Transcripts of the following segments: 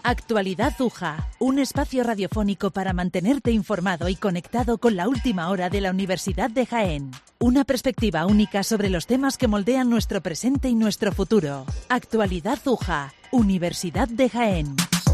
Actualidad UJA, un espacio radiofónico para mantenerte informado y conectado con la última hora de la Universidad de Jaén. Una perspectiva única sobre los temas que moldean nuestro presente y nuestro futuro. Actualidad UJA, Universidad de Jaén.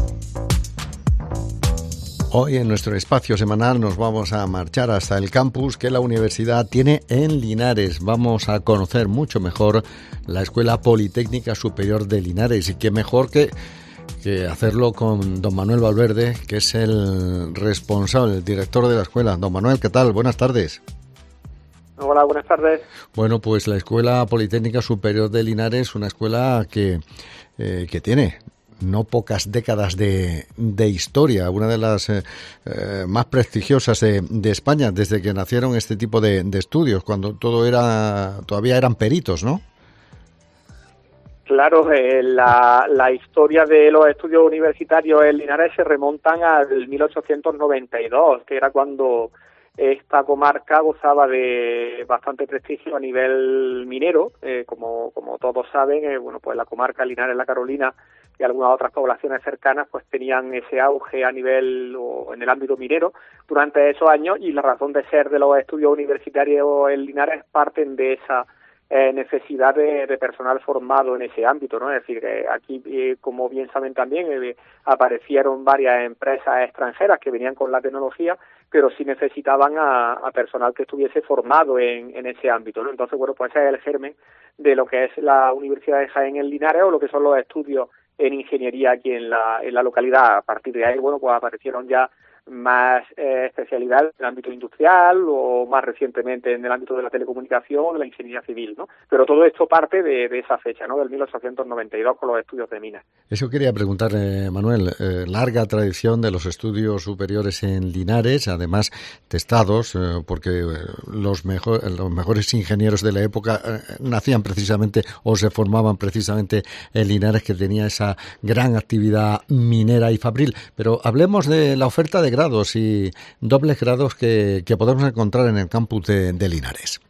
Hoy en nuestro espacio semanal nos vamos a marchar hasta el campus que la universidad tiene en Linares. Vamos a conocer mucho mejor la Escuela Politécnica Superior de Linares, y qué mejor que hacerlo con don Manuel Valverde, que es el responsable, el director de la escuela. Don Manuel, ¿qué tal? Buenas tardes. Hola, buenas tardes. Bueno, pues la Escuela Politécnica Superior de Linares, una escuela que tiene no pocas décadas de historia, una de las más prestigiosas de España, desde que nacieron este tipo de estudios, cuando todavía eran peritos, ¿no? Claro, la historia de los estudios universitarios en Linares se remontan al 1892, que era cuando esta comarca gozaba de bastante prestigio a nivel minero. Como todos saben, bueno, pues la comarca Linares, La Carolina y algunas otras poblaciones cercanas pues tenían ese auge a nivel o en el ámbito minero durante esos años, y la razón de ser de los estudios universitarios en Linares parten de esa necesidad de personal formado en ese ámbito, ¿no? Es decir, aquí, como bien saben también, aparecieron varias empresas extranjeras que venían con la tecnología, pero sí necesitaban a personal que estuviese formado en ese ámbito, ¿no? Entonces, bueno, pues ese es el germen de lo que es la Universidad de Jaén en Linares, o lo que son los estudios en ingeniería aquí en la localidad. A partir de ahí, bueno, pues aparecieron ya más especialidades en el ámbito industrial, o más recientemente en el ámbito de la telecomunicación, de la ingeniería civil, ¿no? Pero todo esto parte de esa fecha, ¿no? Del 1892, con los estudios de minas. Eso quería preguntar, Manuel. Larga tradición de los estudios superiores en Linares, además testados, porque los mejores ingenieros de la época nacían precisamente o se formaban precisamente en Linares, que tenía esa gran actividad minera y fabril. Pero hablemos de la oferta de grados y dobles grados que podemos encontrar en el campus de Linares.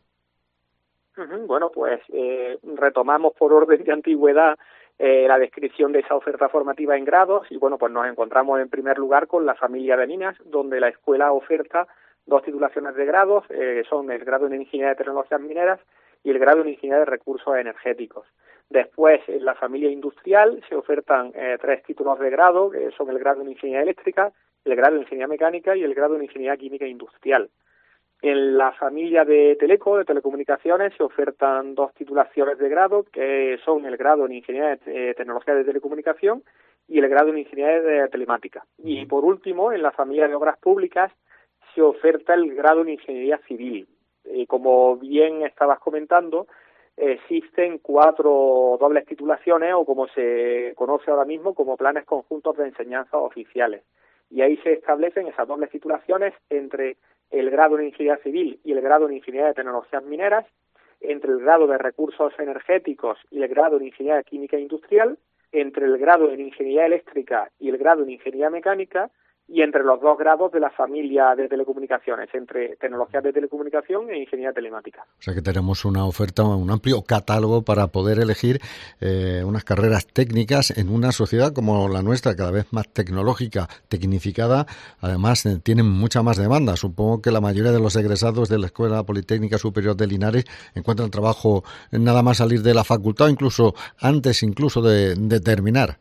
Bueno, pues retomamos por orden de antigüedad la descripción de esa oferta formativa en grados, y bueno, pues nos encontramos en primer lugar con la familia de minas, donde la escuela oferta dos titulaciones de grados, son el grado en Ingeniería de Tecnologías Mineras y el grado en Ingeniería de Recursos Energéticos. Después, en la familia industrial se ofertan tres títulos de grado, que son el grado en Ingeniería Eléctrica, el grado en Ingeniería Mecánica y el grado en Ingeniería Química Industrial. En la familia de telecomunicaciones, se ofertan dos titulaciones de grado, que son el grado en Ingeniería de Tecnología de Telecomunicación y el grado en Ingeniería de Telemática. Y por último, en la familia de obras públicas, se oferta el grado en Ingeniería Civil. Como bien estabas comentando, existen 4 dobles titulaciones, o como se conoce ahora mismo, como planes conjuntos de enseñanza oficiales. Y ahí se establecen esas dobles titulaciones entre el grado en Ingeniería Civil y el grado en Ingeniería de Tecnologías Mineras, entre el grado de Recursos Energéticos y el grado en Ingeniería Química Industrial, entre el grado en Ingeniería Eléctrica y el grado en Ingeniería Mecánica, y entre los dos grados de la familia de telecomunicaciones, entre tecnologías de telecomunicación e ingeniería telemática. O sea que tenemos una oferta, un amplio catálogo para poder elegir unas carreras técnicas en una sociedad como la nuestra, cada vez más tecnológica, tecnificada. Además, tienen mucha más demanda. Supongo que la mayoría de los egresados de la Escuela Politécnica Superior de Linares encuentran trabajo nada más salir de la facultad, incluso antes de terminar.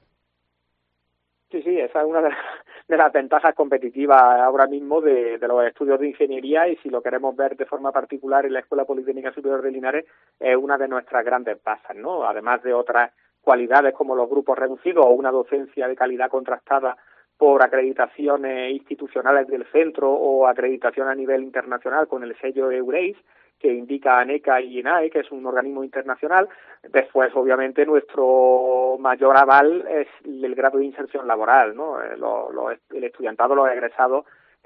Sí, esa es una de las ventajas competitivas ahora mismo de los estudios de ingeniería, y si lo queremos ver de forma particular en la Escuela Politécnica Superior de Linares, es una de nuestras grandes bazas, ¿no? Además de otras cualidades como los grupos reducidos o una docencia de calidad contrastada por acreditaciones institucionales del centro o acreditación a nivel internacional con el sello EURES, que indica ANECA y INAE, que es un organismo internacional. Después, obviamente, nuestro mayor aval es el grado de inserción laboral, ¿no? El estudiantado, los egresados,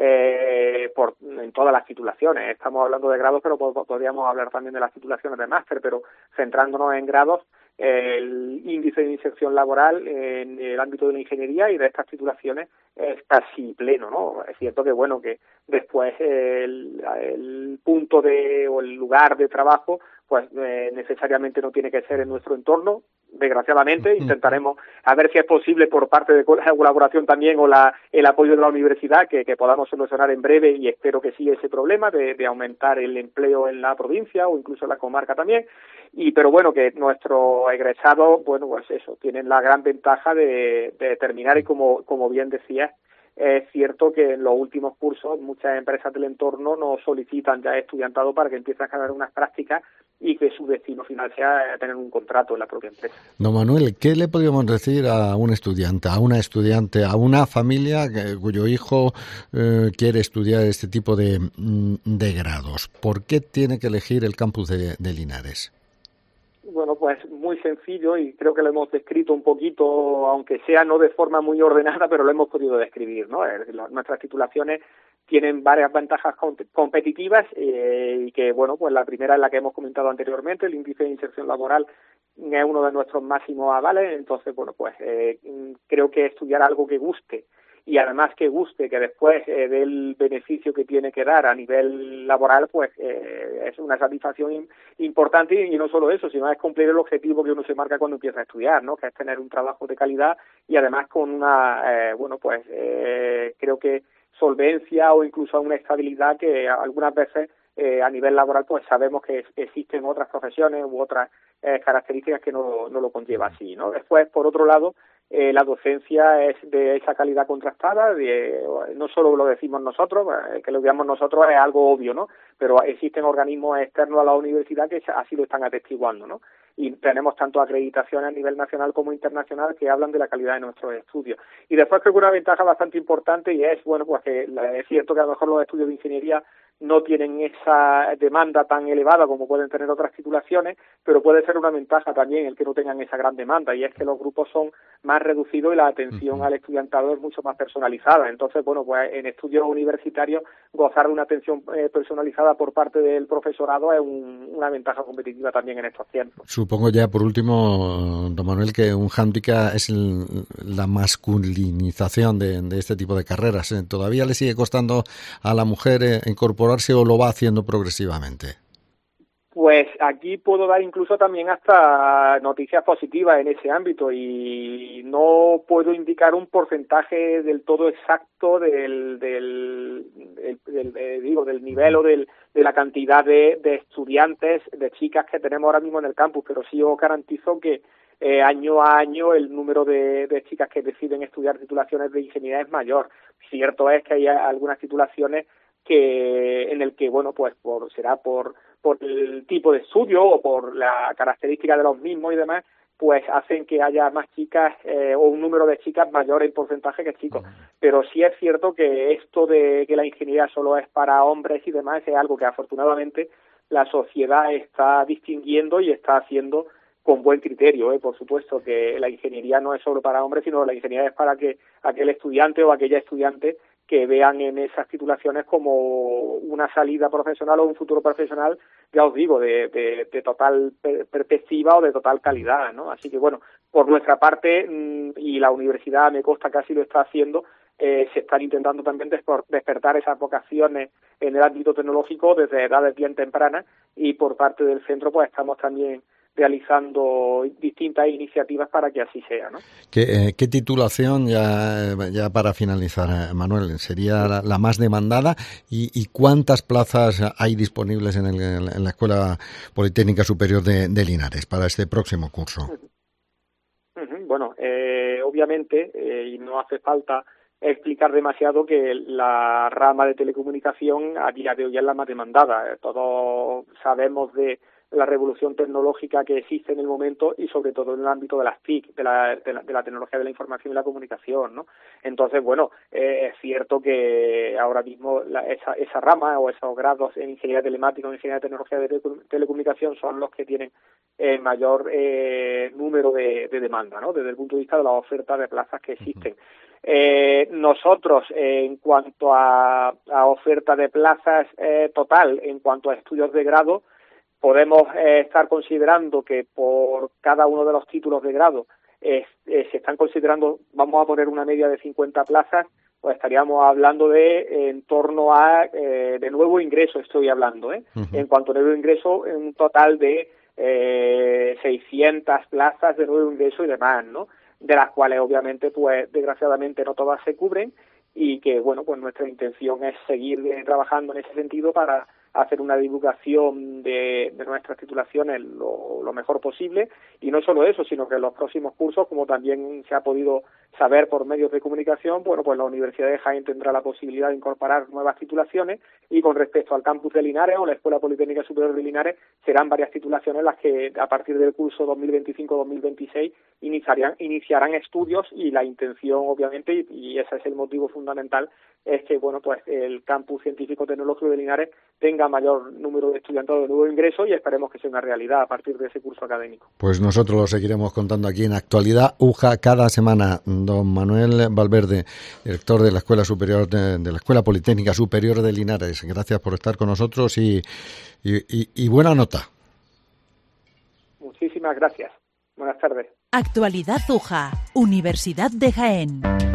en todas las titulaciones. Estamos hablando de grados, pero podríamos hablar también de las titulaciones de máster, pero centrándonos en grados, el índice de inserción laboral en el ámbito de la ingeniería y de estas titulaciones es casi pleno, ¿no? Es cierto que, bueno, que después el punto o el lugar de trabajo pues necesariamente no tiene que ser en nuestro entorno. Desgraciadamente, intentaremos a ver si es posible por parte de la colaboración también o el apoyo de la universidad que podamos solucionar en breve, y espero que sí, ese problema de aumentar el empleo en la provincia o incluso en la comarca también. Pero bueno, que nuestros egresados, bueno, pues eso, tienen la gran ventaja de terminar, y como bien decías, es cierto que en los últimos cursos muchas empresas del entorno nos solicitan ya estudiantado para que empiecen a ganar unas prácticas y que su destino final sea tener un contrato en la propia empresa. Don Manuel, ¿qué le podríamos decir a un estudiante, a una familia cuyo hijo quiere estudiar este tipo de grados? ¿Por qué tiene que elegir el campus de Linares? Bueno, pues muy sencillo, y creo que lo hemos descrito un poquito, aunque sea no de forma muy ordenada, pero lo hemos podido describir, ¿no? Nuestras titulaciones tienen varias ventajas competitivas, y que, bueno, pues la primera es la que hemos comentado anteriormente. El índice de inserción laboral es uno de nuestros máximos avales. Entonces, bueno, pues creo que estudiar algo que guste, y además que guste, que después del beneficio que tiene que dar a nivel laboral, pues es una satisfacción importante, y no solo eso, sino es cumplir el objetivo que uno se marca cuando empieza a estudiar, ¿no? Que es tener un trabajo de calidad, y además con una, creo que solvencia o incluso una estabilidad que algunas veces a nivel laboral pues sabemos que existen otras profesiones u otras características que no lo conlleva así, ¿no? Después, por otro lado, la docencia es de esa calidad contrastada, no solo lo decimos nosotros, que lo digamos nosotros es algo obvio, ¿no? Pero existen organismos externos a la universidad que así lo están atestiguando, ¿no? Y tenemos tanto acreditaciones a nivel nacional como internacional que hablan de la calidad de nuestros estudios. Y después creo que una ventaja bastante importante, y es, bueno, pues que es cierto que a lo mejor los estudios de ingeniería no tienen esa demanda tan elevada como pueden tener otras titulaciones, pero puede ser una ventaja también el que no tengan esa gran demanda, y es que los grupos son más reducidos y la atención al estudiantado es mucho más personalizada. Entonces, bueno, pues en estudios universitarios gozar de una atención personalizada por parte del profesorado es una ventaja competitiva también en estos tiempos. Supongo ya, por último, don Manuel, que un hándicap es la masculinización de este tipo de carreras. ¿Todavía le sigue costando a la mujer incorporarse o lo va haciendo progresivamente? Pues aquí puedo dar incluso también hasta noticias positivas en ese ámbito, y no puedo indicar un porcentaje del todo exacto del nivel o de la cantidad de estudiantes, de chicas que tenemos ahora mismo en el campus, pero sí os garantizo que año a año el número de chicas que deciden estudiar titulaciones de ingeniería es mayor. Cierto es que hay algunas titulaciones en el que, bueno, pues será por el tipo de estudio o por la característica de los mismos y demás, pues hacen que haya más chicas o un número de chicas mayor en porcentaje que chicos. Pero sí es cierto que esto de que la ingeniería solo es para hombres y demás es algo que afortunadamente la sociedad está distinguiendo y está haciendo con buen criterio, por supuesto, que la ingeniería no es solo para hombres, sino la ingeniería es para que aquel estudiante o aquella estudiante que vean en esas titulaciones como una salida profesional o un futuro profesional, ya os digo, de total perspectiva o de total calidad, ¿no? Así que, bueno, por nuestra parte, y la universidad me consta que así lo está haciendo, se están intentando también despertar esas vocaciones en el ámbito tecnológico desde edades bien tempranas, y por parte del centro pues estamos también realizando distintas iniciativas para que así sea, ¿no? ¿Qué titulación, ya para finalizar, Manuel, sería la más demandada, y cuántas plazas hay disponibles en la Escuela Politécnica Superior de Linares para este próximo curso? Bueno, obviamente, y no hace falta explicar demasiado que la rama de telecomunicación a día de hoy es la más demandada. Todos sabemos de la revolución tecnológica que existe en el momento, y sobre todo en el ámbito de las TIC, de la tecnología de la información y la comunicación, ¿no? Entonces, bueno, es cierto que ahora mismo esa rama o esos grados en ingeniería telemática o en ingeniería de tecnología de telecomunicación son los que tienen mayor número de demanda, ¿no? Desde el punto de vista de la oferta de plazas que existen. Nosotros, en cuanto a oferta de plazas total, en cuanto a estudios de grado, podemos estar considerando que por cada uno de los títulos de grado se están considerando, vamos a poner una media de 50 plazas, pues estaríamos hablando de en torno a de nuevo ingreso, estoy hablando, En cuanto a nuevo ingreso, un total de 600 plazas de nuevo ingreso y demás, ¿no? De las cuales obviamente, pues desgraciadamente no todas se cubren, y que, bueno, pues nuestra intención es seguir trabajando en ese sentido para hacer una divulgación de nuestras titulaciones lo mejor posible, y no solo eso, sino que en los próximos cursos, como también se ha podido saber por medios de comunicación, bueno, pues la Universidad de Jaén tendrá la posibilidad de incorporar nuevas titulaciones, y con respecto al campus de Linares o la Escuela Politécnica Superior de Linares, serán varias titulaciones las que a partir del curso 2025-2026 iniciarán estudios, y la intención, obviamente, y ese es el motivo fundamental, es que, bueno, pues el campus científico-tecnológico de Linares tenga mayor número de estudiantes de nuevo ingreso, y esperemos que sea una realidad a partir de ese curso académico. Pues nosotros lo seguiremos contando aquí en Actualidad UJA cada semana. Don Manuel Valverde, director de la Escuela Superior de la Escuela Politécnica Superior de Linares, gracias por estar con nosotros y buena nota. Muchísimas gracias. Buenas tardes. Actualidad UJA, Universidad de Jaén.